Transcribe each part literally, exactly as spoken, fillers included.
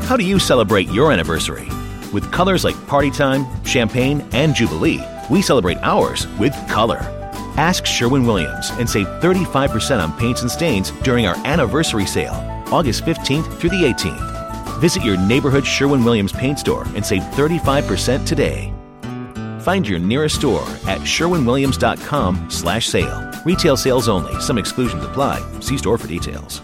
How do you celebrate your anniversary? With colors like Party Time, Champagne, and Jubilee, we celebrate ours with color. Ask Sherwin-Williams and save thirty-five percent on paints and stains during our anniversary sale, August fifteenth through the eighteenth. Visit your neighborhood Sherwin-Williams paint store and save thirty-five percent today. Find your nearest store at sherwin-williams.com slash sale. Retail sales only. Some exclusions apply. See store for details.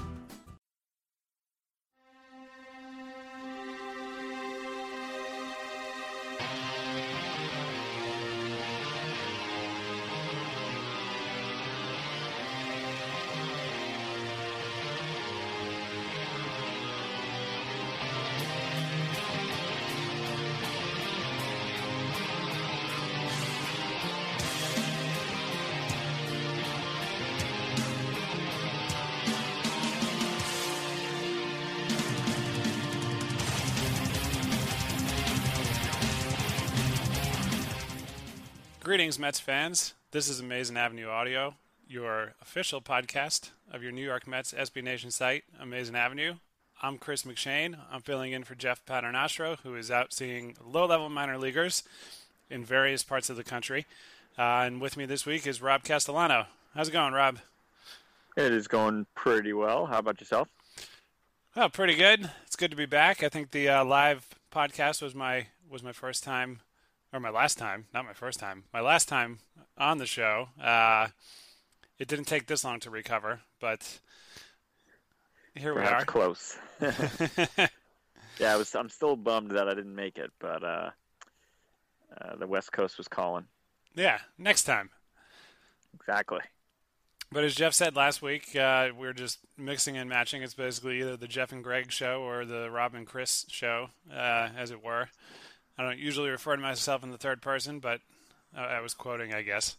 Greetings, Mets fans. This is Amazing Avenue Audio, your official podcast of your New York Mets S B Nation site, Amazing Avenue. I'm Chris McShane. I'm filling in for Jeff Paternostro, who is out seeing low-level minor leaguers in various parts of the country. Uh, and with me this week is Rob Castellano. How's it going, Rob? It is going pretty well. How about yourself? Oh, pretty good. It's good to be back. I think the uh, live podcast was my was my first time. Or my last time, not my first time, my last time on the show. Uh, it didn't take this long to recover, but here Perhaps we are. Close. yeah, I was. I'm still bummed that I didn't make it, but uh, uh, the West Coast was calling. Yeah, next time. Exactly. But as Jeff said last week, uh, we're just mixing and matching. It's basically either the Jeff and Greg show or the Rob and Chris show, uh, as it were. I don't usually refer to myself in the third person, but uh, I was quoting, I guess.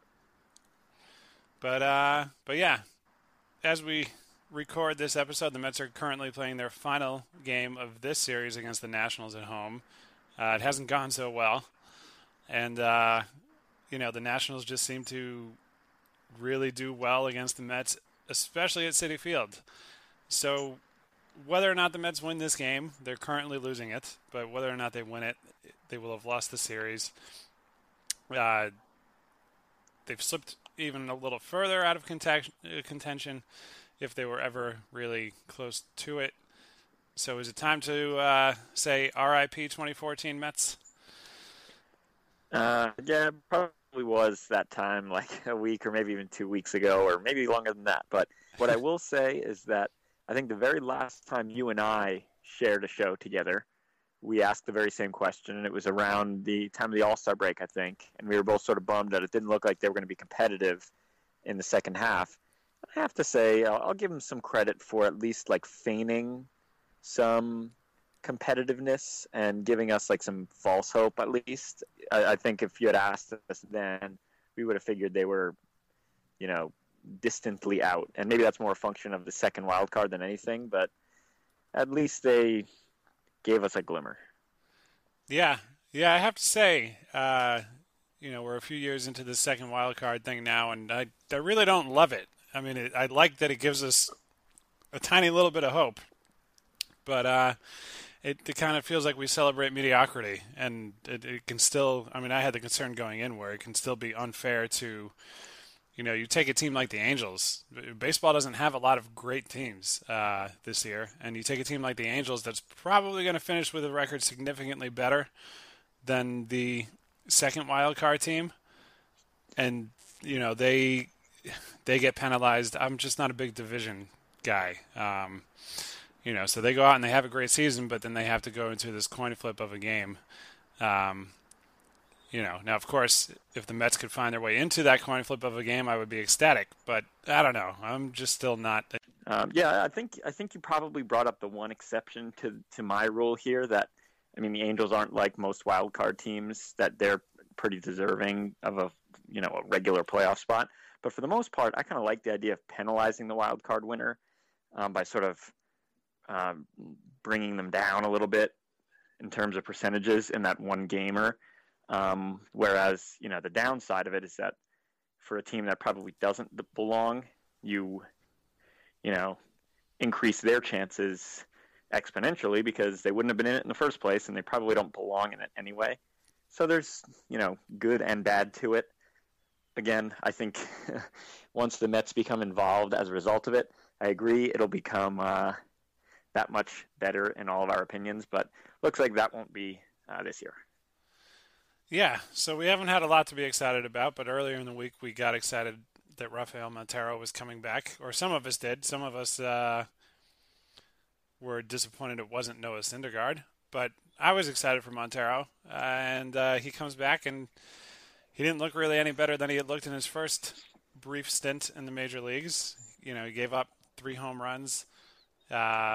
But uh, but yeah, as we record this episode, the Mets are currently playing their final game of this series against the Nationals at home. Uh, it hasn't gone so well, and uh, you know the Nationals just seem to really do well against the Mets, especially at Citi Field. So whether or not the Mets win this game, they're currently losing it, but whether or not they win it, they will have lost the series. Uh, they've slipped even a little further out of contention if they were ever really close to it. So is it time to uh, say R I P twenty fourteen Mets? Uh, yeah, probably was that time, like a week or maybe even two weeks ago, or maybe longer than that. But what I will say is that I think the very last time you and I shared a show together, we asked the very same question, and it was around the time of the All-Star break, I think, and we were both sort of bummed that it didn't look like they were going to be competitive in the second half. I have to say, I'll, I'll give them some credit for at least like feigning some competitiveness and giving us like some false hope at least. I, I think if you had asked us then, we would have figured they were, you know, distantly out, and maybe that's more a function of the second wild card than anything, but at least they gave us a glimmer. Yeah, yeah, I have to say, uh, you know, we're a few years into the second wild card thing now, and I, I really don't love it. I mean, it, I like that it gives us a tiny little bit of hope, but uh, it, it kind of feels like we celebrate mediocrity, and it, it can still, I mean, I had the concern going in where it can still be unfair to, you know, you take a team like the Angels. Baseball doesn't have a lot of great teams uh, this year, and you take a team like the Angels that's probably going to finish with a record significantly better than the second wild card team, and you know they they get penalized. I'm just not a big division guy, um, you know. So they go out and they have a great season, but then they have to go into this coin flip of a game. Um, You know, now, of course, if the Mets could find their way into that coin flip of a game, I would be ecstatic. But I don't know. I'm just still not. Um, yeah, I think I think you probably brought up the one exception to to my rule here. That I mean, the Angels aren't like most wild card teams, that they're pretty deserving of a you know a regular playoff spot. But for the most part, I kind of like the idea of penalizing the wild card winner um, by sort of um, bringing them down a little bit in terms of percentages in that one gamer. Um, whereas, you know, the downside of it is that for a team that probably doesn't belong, you, you know, increase their chances exponentially because they wouldn't have been in it in the first place, and they probably don't belong in it anyway. So there's, you know, good and bad to it. Again, I think once the Mets become involved as a result of it, I agree it'll become uh, that much better in all of our opinions, but looks like that won't be uh, this year. Yeah, so we haven't had a lot to be excited about, but earlier in the week we got excited that Rafael Montero was coming back, or some of us did. Some of us uh, were disappointed it wasn't Noah Syndergaard, but I was excited for Montero, uh, and uh, he comes back, and he didn't look really any better than he had looked in his first brief stint in the major leagues. You know, he gave up three home runs. Uh,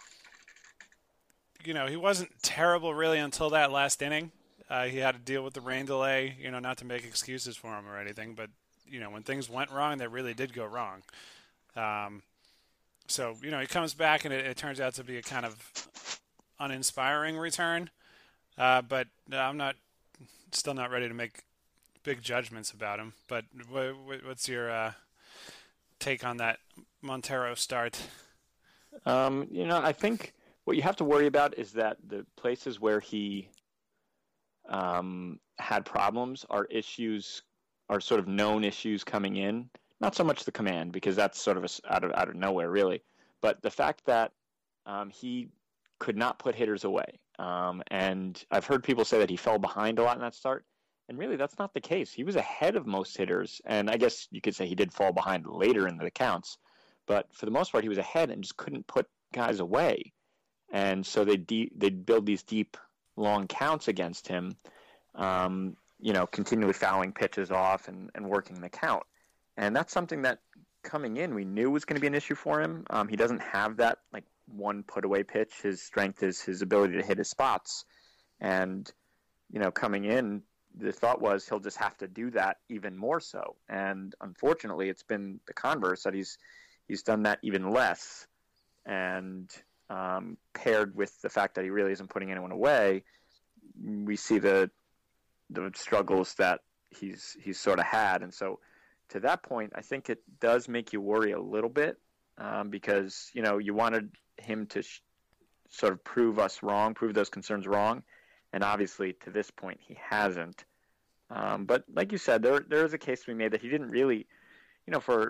you know, he wasn't terrible really until that last inning. Uh, he had to deal with the rain delay, you know, not to make excuses for him or anything, but, you know, when things went wrong, they really did go wrong. Um, so, you know, he comes back, and it, it turns out to be a kind of uninspiring return. Uh, but I'm not, still not ready to make big judgments about him. But what, what's your uh, take on that Montero start? Um, you know, I think what you have to worry about is that the places where he um, had problems are issues, are sort of known issues coming in. Not so much the command, because that's sort of a, out of out of nowhere, really. But the fact that um, he could not put hitters away. Um, and I've heard people say that he fell behind a lot in that start. And really, that's not the case. He was ahead of most hitters. And I guess you could say he did fall behind later in the counts. But for the most part, he was ahead and just couldn't put guys away. And so they'd, de- they'd build these deep, long counts against him, um, you know, continually fouling pitches off and, and working the count. And that's something that coming in we knew was going to be an issue for him. Um, he doesn't have that, like, one put-away pitch. His strength is his ability to hit his spots. And, you know, coming in, the thought was he'll just have to do that even more so. And unfortunately, it's been the converse, that he's he's done that even less. And um, paired with the fact that he really isn't putting anyone away, we see the the struggles that he's he's sort of had. And so to that point, I think it does make you worry a little bit um, because, you know, you wanted him to sh- sort of prove us wrong, prove those concerns wrong. And obviously, to this point, he hasn't. Um, but like you said, there there is a case to be made that he didn't really, you know, for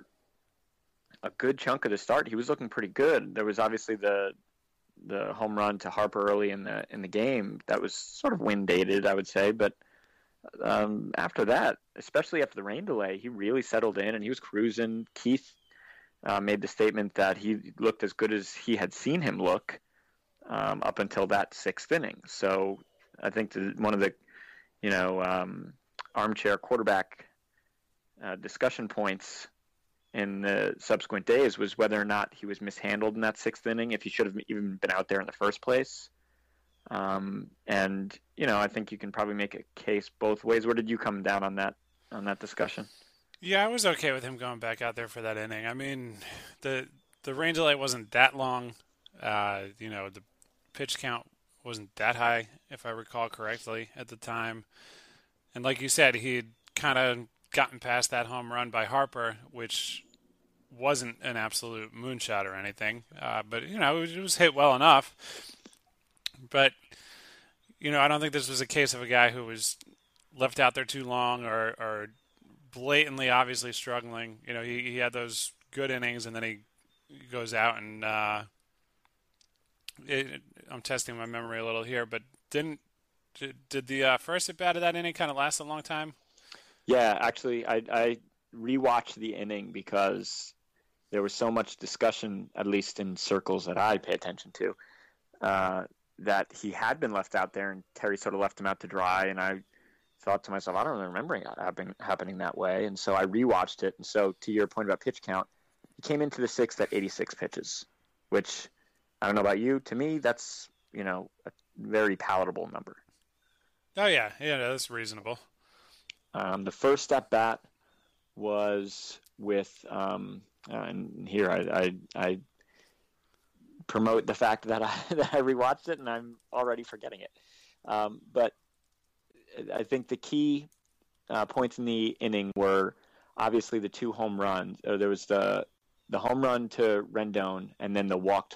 a good chunk of the start, he was looking pretty good. There was obviously the the home run to Harper early in the in the game that was sort of wind dated, I would say. But um, after that, especially after the rain delay, he really settled in and he was cruising. Keith uh, made the statement that he looked as good as he had seen him look um, up until that sixth inning. So I think the, one of the, you know, um, armchair quarterback uh, discussion points in the subsequent days was whether or not he was mishandled in that sixth inning, if he should have even been out there in the first place. Um, and, you know, I think you can probably make a case both ways. Where did you come down on that, on that discussion? Yeah, I was okay with him going back out there for that inning. I mean, the the rain delay wasn't that long. Uh, you know, the pitch count wasn't that high, if I recall correctly, at the time. And like you said, he had kind of gotten past that home run by Harper, which wasn't an absolute moonshot or anything. Uh, but, you know, it was, it was hit well enough. But, you know, I don't think this was a case of a guy who was left out there too long or, or blatantly, obviously struggling. You know, he, he had those good innings, and then he goes out and uh, it, I'm testing my memory a little here, but didn't did, did the uh, first at bat of that inning kind of last a long time? Yeah, actually, I, I rewatched the inning because there was so much discussion, at least in circles that I pay attention to, uh, that he had been left out there, and Terry sort of left him out to dry. And I thought to myself, I don't really remember it happening, happening that way. And so I rewatched it. And so to your point about pitch count, he came into the sixth at eighty-six pitches, which I don't know about you. To me, that's, you know, a very palatable number. Oh, yeah. Yeah, that's reasonable. Um, the first at bat was with, um, uh, and here I, I, I promote the fact that I, that I rewatched it and I'm already forgetting it. Um, but I think the key uh, points in the inning were obviously the two home runs. Uh, there was the the home run to Rendon and then the walk to